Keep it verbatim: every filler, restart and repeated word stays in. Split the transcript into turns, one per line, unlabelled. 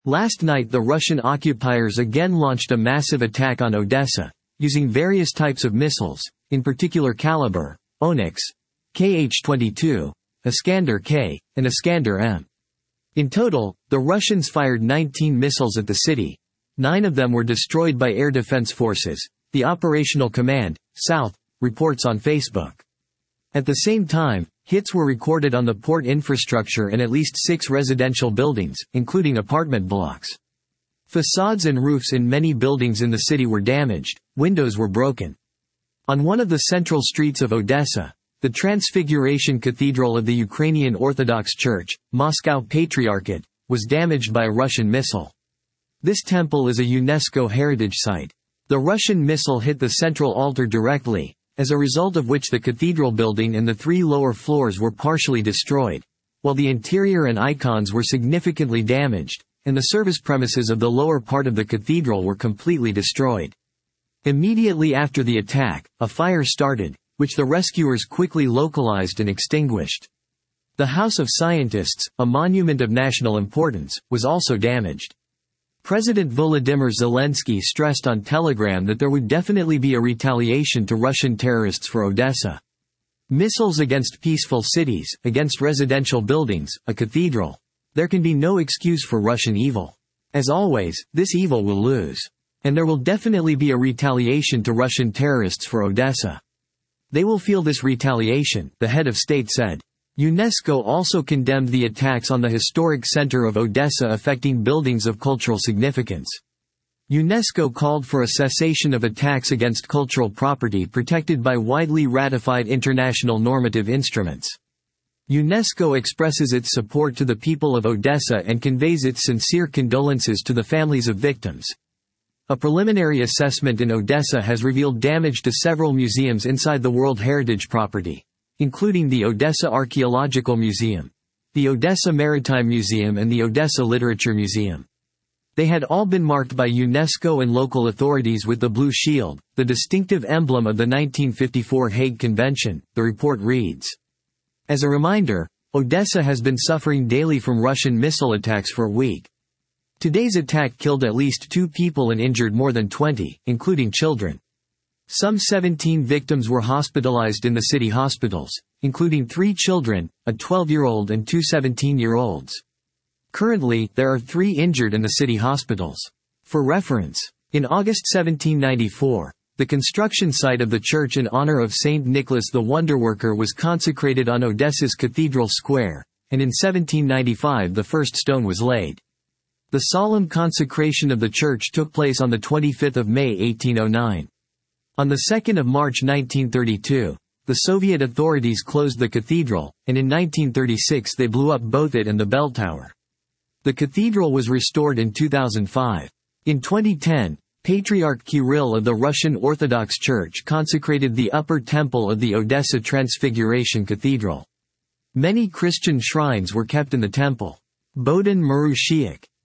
Last night the Russian occupiers again launched a massive attack on Odessa, using various types of missiles, in particular Kalibr, Onyx, K H twenty-two, Iskander-K, and Iskander-M. In total, the Russians fired nineteen missiles at the city. Nine of them were destroyed by air defense forces, the Operational Command, South, reports on Facebook. At the same time, hits were recorded on the port infrastructure and at least six residential buildings, including apartment blocks. Facades and roofs in many buildings in the city were damaged, windows were broken. On one of the central streets of Odessa, the Transfiguration Cathedral of the Ukrainian Orthodox Church, Moscow Patriarchate, was damaged by a Russian missile. This temple is a UNESCO heritage site. The Russian missile hit the central altar directly, as a result of which the cathedral building and the three lower floors were partially destroyed, while the interior and icons were significantly damaged, and the service premises of the lower part of the cathedral were completely destroyed. Immediately after the attack, a fire started, which the rescuers quickly localized and extinguished. The House of Scientists, a monument of national importance, was also damaged. President Volodymyr Zelensky stressed on Telegram that there would definitely be a retaliation to Russian terrorists for Odessa. Missiles against peaceful cities, against residential buildings, a cathedral. There can be no excuse for Russian evil. As always, this evil will lose. And there will definitely be a retaliation to Russian terrorists for Odessa. They will feel this retaliation, the head of state said. UNESCO also condemned the attacks on the historic center of Odessa affecting buildings of cultural significance. UNESCO called for a cessation of attacks against cultural property protected by widely ratified international normative instruments. UNESCO expresses its support to the people of Odessa and conveys its sincere condolences to the families of victims. A preliminary assessment in Odessa has revealed damage to several museums inside the World Heritage property, including the Odessa Archaeological Museum, the Odessa Maritime Museum and the Odessa Literature Museum. They had all been marked by UNESCO and local authorities with the Blue Shield, the distinctive emblem of the nineteen fifty-four Hague Convention, the report reads. As a reminder, Odessa has been suffering daily from Russian missile attacks for a week. Today's attack killed at least two people and injured more than twenty, including children. Some seventeen victims were hospitalized in the city hospitals, including three children, a twelve-year-old and two seventeen-year-olds. Currently, there are three injured in the city hospitals. For reference, in August seventeen ninety-four, the construction site of the church in honor of Saint Nicholas the Wonderworker was consecrated on Odessa's Cathedral Square, and in seventeen ninety-five the first stone was laid. The solemn consecration of the church took place on the twenty-fifth of May eighteen oh nine. On the second of March nineteen thirty-two, the Soviet authorities closed the cathedral, and in nineteen thirty-six they blew up both it and the bell tower. The cathedral was restored in two thousand five. In twenty ten, Patriarch Kirill of the Russian Orthodox Church consecrated the upper temple of the Odessa Transfiguration Cathedral. Many Christian shrines were kept in the temple. Bohdan Marushiak,